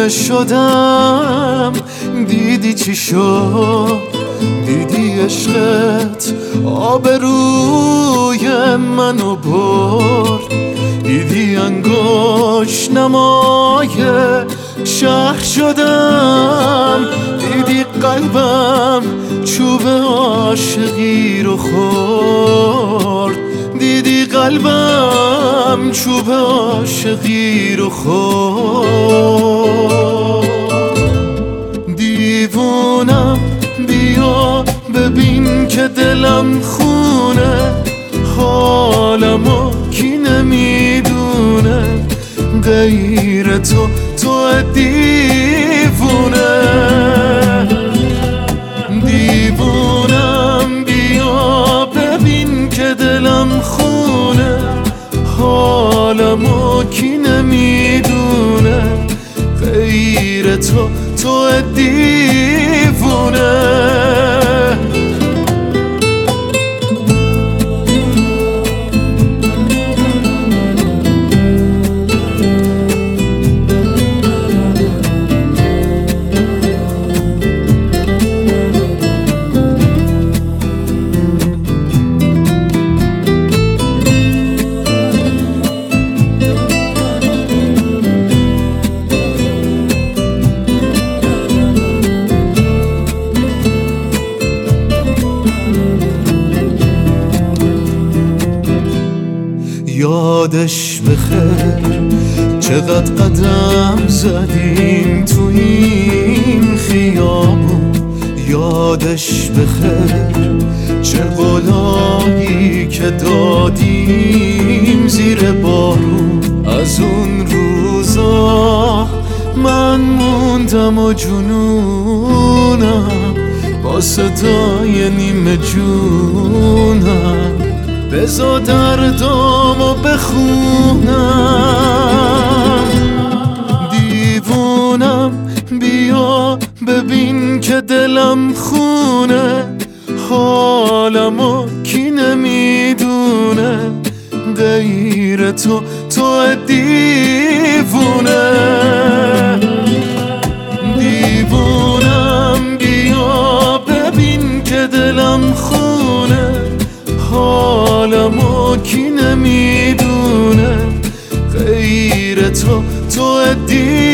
دیوونه شدم. دیدی چی شد؟ دیدی عشقت آبروی منو برد. دیدی انگشت نمای شهر شدم. دیدی قلبم چوب عاشقی رو خورد. دیدی قلبم چوب عاشقی رو خورد. دیوونم بیا ببین که دلم خونه، حالمو کی نمیدونه غیر تو دیوونه. دیوونم بیا ببین که دلم خونه، حالمو کی نمیدونه غیر تو دیوونه. یادش بخیر چقدر قدم زدیم تو این خیابون. یادش بخیر چه قولایی که دادیم زیر بارون. از اون روزا من موندم و جنونم با صدای نیمه جونم. بذار دردامو بخونم. دیوونم بیا ببین که دلم خونه، حالمو کی نمیدونه غیر تو دیوونه. دیوونم بیا ببین که دلم خونه، حالمو کی نمیدونه غیر تو دیوونه.